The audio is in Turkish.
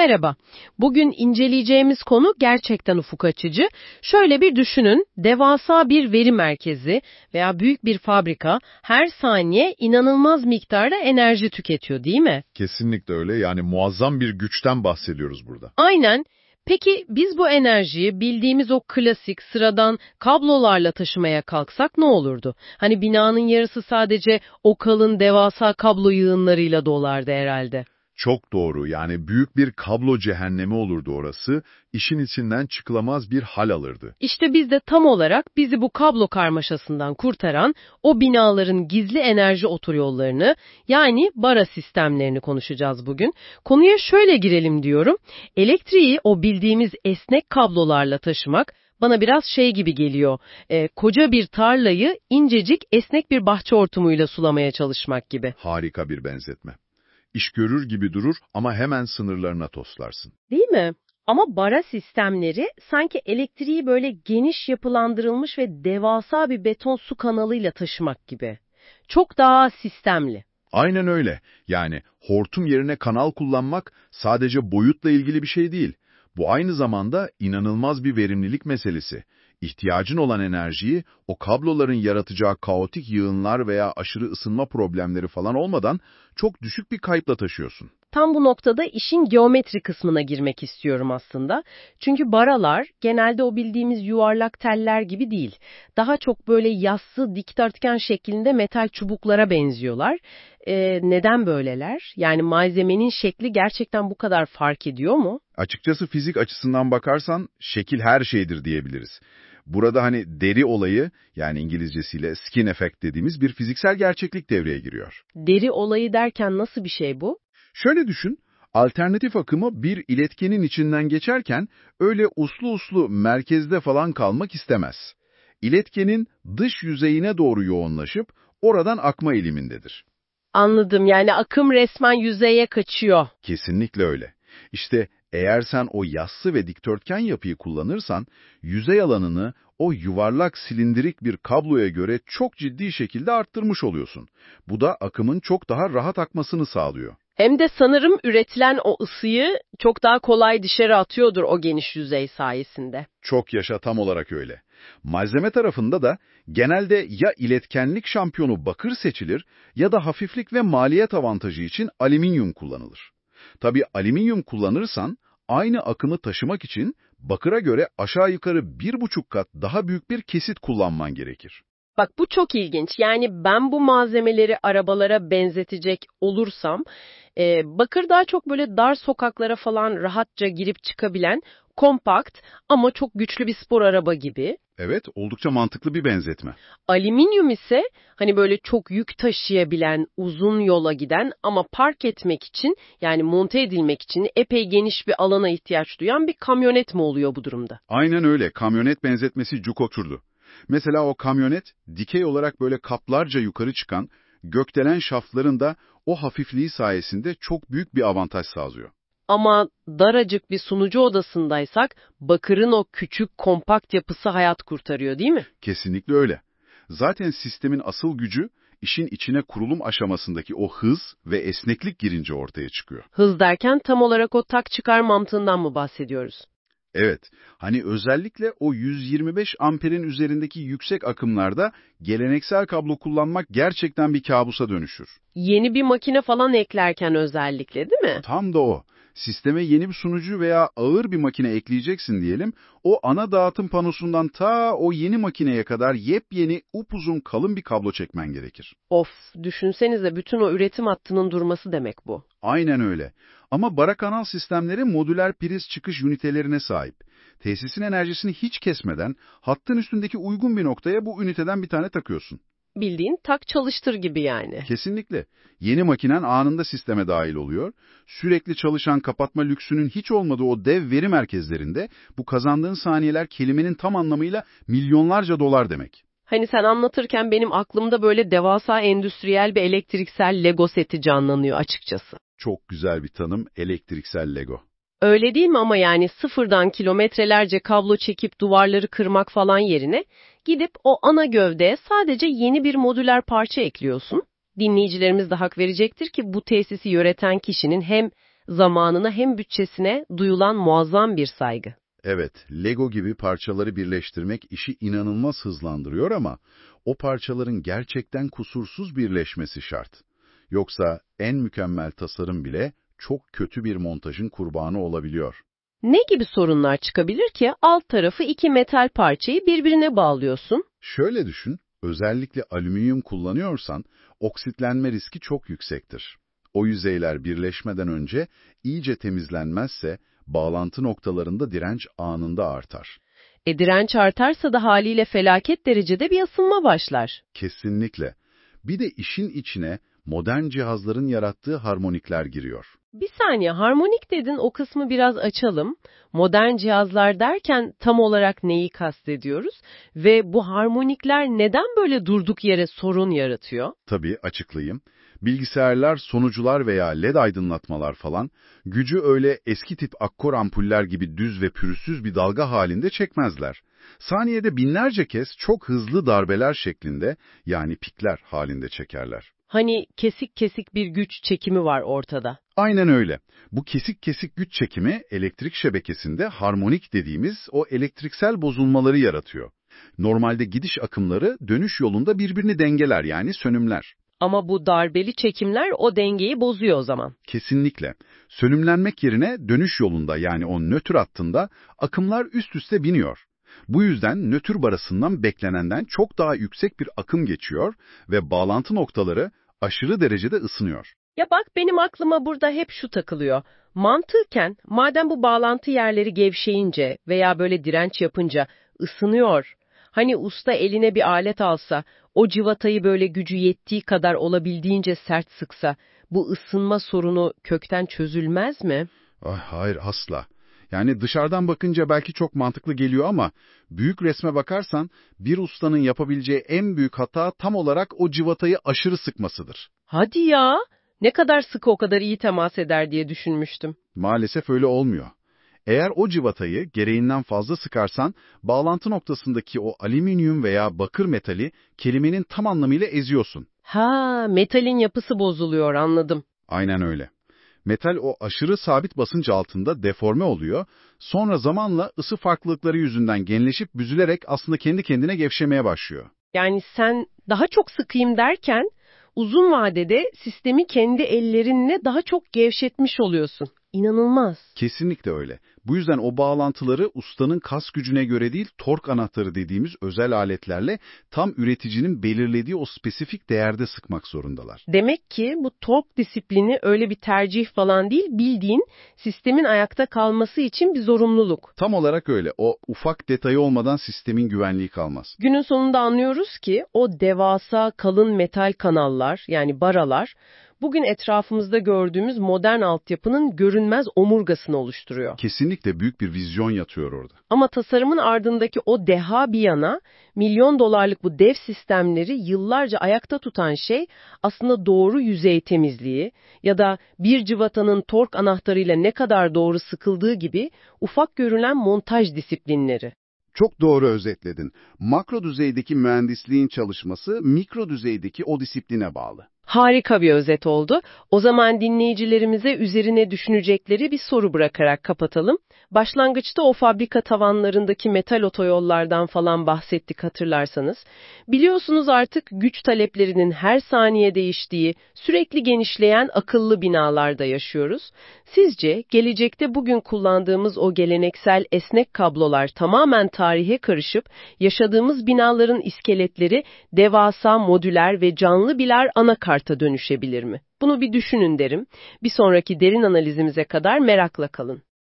Merhaba. Bugün inceleyeceğimiz konu gerçekten ufuk açıcı. Şöyle bir düşünün, devasa bir veri merkezi veya büyük bir fabrika her saniye inanılmaz miktarda enerji tüketiyor, değil mi? Kesinlikle öyle. Yani muazzam bir güçten bahsediyoruz burada. Aynen. Peki biz bu enerjiyi bildiğimiz o klasik, sıradan kablolarla taşımaya kalksak ne olurdu? Hani binanın yarısı sadece o kalın devasa kablo yığınlarıyla dolardı herhalde. Çok doğru. Yani büyük bir kablo cehennemi olurdu orası. İşin içinden çıkılamaz bir hal alırdı. İşte biz de tam olarak bizi bu kablo karmaşasından kurtaran o binaların gizli enerji otoyollarını yani bara sistemlerini konuşacağız bugün. Konuya şöyle girelim diyorum. Elektriği o bildiğimiz esnek kablolarla taşımak bana biraz şey gibi geliyor. Koca bir tarlayı incecik esnek bir bahçe hortumuyla sulamaya çalışmak gibi. Harika bir benzetme. İş görür gibi durur ama hemen sınırlarına toslarsın. Değil mi? Ama bara sistemleri sanki elektriği böyle geniş yapılandırılmış ve devasa bir beton su kanalıyla taşımak gibi. Çok daha sistemli. Aynen öyle. Yani hortum yerine kanal kullanmak sadece boyutla ilgili bir şey değil. Bu aynı zamanda inanılmaz bir verimlilik meselesi. İhtiyacın olan enerjiyi o kabloların yaratacağı kaotik yığınlar veya aşırı ısınma problemleri falan olmadan çok düşük bir kayıpla taşıyorsun. Tam bu noktada işin geometri kısmına girmek istiyorum aslında. Çünkü baralar genelde o bildiğimiz yuvarlak teller gibi değil. Daha çok böyle yassı dikdörtgen şeklinde metal çubuklara benziyorlar. Neden böyleler? Yani malzemenin şekli gerçekten bu kadar fark ediyor mu? Açıkçası fizik açısından bakarsan şekil her şeydir diyebiliriz. Burada hani deri olayı, yani İngilizcesiyle skin effect dediğimiz bir fiziksel gerçeklik devreye giriyor. Deri olayı derken nasıl bir şey bu? Şöyle düşün, alternatif akımı bir iletkenin içinden geçerken öyle uslu uslu merkezde falan kalmak istemez. İletkenin dış yüzeyine doğru yoğunlaşıp oradan akma eğilimindedir. Anladım, yani akım resmen yüzeye kaçıyor. Kesinlikle öyle. İşte eğer sen o yassı ve dikdörtgen yapıyı kullanırsan, yüzey alanını o yuvarlak silindirik bir kabloya göre çok ciddi şekilde arttırmış oluyorsun. Bu da akımın çok daha rahat akmasını sağlıyor. Hem de sanırım üretilen o ısıyı çok daha kolay dışarı atıyordur o geniş yüzey sayesinde. Çok yaşa, tam olarak öyle. Malzeme tarafında da genelde ya iletkenlik şampiyonu bakır seçilir ya da hafiflik ve maliyet avantajı için alüminyum kullanılır. Tabii alüminyum kullanırsan aynı akımı taşımak için bakıra göre aşağı yukarı 1,5 kat daha büyük bir kesit kullanman gerekir. Bak bu çok ilginç. Yani ben bu malzemeleri arabalara benzetecek olursam, bakır daha çok böyle dar sokaklara falan rahatça girip çıkabilen kompakt ama çok güçlü bir spor araba gibi. Evet, oldukça mantıklı bir benzetme. Alüminyum ise hani böyle çok yük taşıyabilen, uzun yola giden ama park etmek için yani monte edilmek için epey geniş bir alana ihtiyaç duyan bir kamyonet mi oluyor bu durumda? Aynen öyle, kamyonet benzetmesi cuk oturdu. Mesela o kamyonet, dikey olarak böyle kaplarca yukarı çıkan, gökdelen şaftların da o hafifliği sayesinde çok büyük bir avantaj sağlıyor. Ama daracık bir sunucu odasındaysak bakırın o küçük kompakt yapısı hayat kurtarıyor, değil mi? Kesinlikle öyle. Zaten sistemin asıl gücü, işin içine kurulum aşamasındaki o hız ve esneklik girince ortaya çıkıyor. Hız derken tam olarak o tak çıkar mantığından mı bahsediyoruz? Evet, hani özellikle o 125 amperin üzerindeki yüksek akımlarda geleneksel kablo kullanmak gerçekten bir kabusa dönüşür. Yeni bir makine falan eklerken özellikle, değil mi? Tam da o. Sisteme yeni bir sunucu veya ağır bir makine ekleyeceksin diyelim, o ana dağıtım panosundan ta o yeni makineye kadar yepyeni, upuzun kalın bir kablo çekmen gerekir. Of, düşünsenize bütün o üretim hattının durması demek bu. Aynen öyle. Ama bara kanal sistemleri modüler priz çıkış ünitelerine sahip. Tesisin enerjisini hiç kesmeden hattın üstündeki uygun bir noktaya bu üniteden bir tane takıyorsun. Bildiğin tak çalıştır gibi yani. Kesinlikle. Yeni makinen anında sisteme dahil oluyor. Sürekli çalışan kapatma lüksünün hiç olmadığı o dev veri merkezlerinde bu kazandığın saniyeler kelimenin tam anlamıyla milyonlarca dolar demek. Hani sen anlatırken benim aklımda böyle devasa endüstriyel bir elektriksel Lego seti canlanıyor açıkçası. Çok güzel bir tanım, elektriksel Lego. Öyle değil mi, ama yani sıfırdan kilometrelerce kablo çekip duvarları kırmak falan yerine gidip o ana gövdeye sadece yeni bir modüler parça ekliyorsun. Dinleyicilerimiz de hak verecektir ki bu tesisi yöneten kişinin hem zamanına hem bütçesine duyulan muazzam bir saygı. Evet, Lego gibi parçaları birleştirmek işi inanılmaz hızlandırıyor ama o parçaların gerçekten kusursuz birleşmesi şart. Yoksa en mükemmel tasarım bile çok kötü bir montajın kurbanı olabiliyor. Ne gibi sorunlar çıkabilir ki alt tarafı iki metal parçayı birbirine bağlıyorsun? Şöyle düşün, özellikle alüminyum kullanıyorsan oksitlenme riski çok yüksektir. O yüzeyler birleşmeden önce iyice temizlenmezse bağlantı noktalarında direnç anında artar. Direnç artarsa da haliyle felaket derecede bir ısınma başlar. Kesinlikle. Bir de işin içine modern cihazların yarattığı harmonikler giriyor. Bir saniye, harmonik dedin, o kısmı biraz açalım. Modern cihazlar derken tam olarak neyi kastediyoruz? Ve bu harmonikler neden böyle durduk yere sorun yaratıyor? Tabii açıklayayım. Bilgisayarlar, sonucular veya LED aydınlatmalar falan gücü öyle eski tip akkor ampuller gibi düz ve pürüzsüz bir dalga halinde çekmezler. Saniyede binlerce kez çok hızlı darbeler şeklinde yani pikler halinde çekerler. Hani kesik kesik bir güç çekimi var ortada. Aynen öyle. Bu kesik kesik güç çekimi elektrik şebekesinde harmonik dediğimiz o elektriksel bozulmaları yaratıyor. Normalde gidiş akımları dönüş yolunda birbirini dengeler yani sönümler. Ama bu darbeli çekimler o dengeyi bozuyor o zaman. Kesinlikle. Sönümlenmek yerine dönüş yolunda yani o nötr hattında akımlar üst üste biniyor. Bu yüzden nötr barasından beklenenden çok daha yüksek bir akım geçiyor ve bağlantı noktaları aşırı derecede ısınıyor. Ya bak, benim aklıma burada hep şu takılıyor. Mantıken madem bu bağlantı yerleri gevşeyince veya böyle direnç yapınca ısınıyor. Hani usta eline bir alet alsa, o civatayı böyle gücü yettiği kadar olabildiğince sert sıksa, bu ısınma sorunu kökten çözülmez mi? Ay, hayır asla. Yani dışarıdan bakınca belki çok mantıklı geliyor ama büyük resme bakarsan bir ustanın yapabileceği en büyük hata tam olarak o civatayı aşırı sıkmasıdır. Hadi ya! Ne kadar sıkı o kadar iyi temas eder diye düşünmüştüm. Maalesef öyle olmuyor. Eğer o civatayı gereğinden fazla sıkarsan bağlantı noktasındaki o alüminyum veya bakır metali kelimenin tam anlamıyla eziyorsun. Ha, metalin yapısı bozuluyor, anladım. Aynen öyle. Metal o aşırı sabit basınç altında deforme oluyor, sonra zamanla ısı farklılıkları yüzünden genleşip büzülerek aslında kendi kendine gevşemeye başlıyor. Yani sen daha çok sıkayım derken uzun vadede sistemi kendi ellerinle daha çok gevşetmiş oluyorsun. İnanılmaz. Kesinlikle öyle. Bu yüzden o bağlantıları ustanın kas gücüne göre değil, tork anahtarı dediğimiz özel aletlerle tam üreticinin belirlediği o spesifik değerde sıkmak zorundalar. Demek ki bu tork disiplini öyle bir tercih falan değil, bildiğin sistemin ayakta kalması için bir zorunluluk. Tam olarak öyle. O ufak detayı olmadan sistemin güvenliği kalmaz. Günün sonunda anlıyoruz ki o devasa kalın metal kanallar, yani baralar, bugün etrafımızda gördüğümüz modern altyapının görünmez omurgasını oluşturuyor. Kesinlikle büyük bir vizyon yatıyor orada. Ama tasarımın ardındaki o deha bir yana, milyon dolarlık bu dev sistemleri yıllarca ayakta tutan şey aslında doğru yüzey temizliği ya da bir cıvatanın tork anahtarıyla ne kadar doğru sıkıldığı gibi ufak görünen montaj disiplinleri. Çok doğru özetledin. Makro düzeydeki mühendisliğin çalışması mikro düzeydeki o disipline bağlı. Harika bir özet oldu. O zaman dinleyicilerimize üzerine düşünecekleri bir soru bırakarak kapatalım. Başlangıçta o fabrika tavanlarındaki metal otoyollardan falan bahsettik, hatırlarsanız. Biliyorsunuz artık güç taleplerinin her saniye değiştiği, sürekli genişleyen akıllı binalarda yaşıyoruz. Sizce gelecekte bugün kullandığımız o geleneksel esnek kablolar tamamen tarihe karışıp yaşadığımız binaların iskeletleri devasa modüler ve canlı birer anakarta dönüşebilir mi? Bunu bir düşünün derim. Bir sonraki derin analizimize kadar merakla kalın.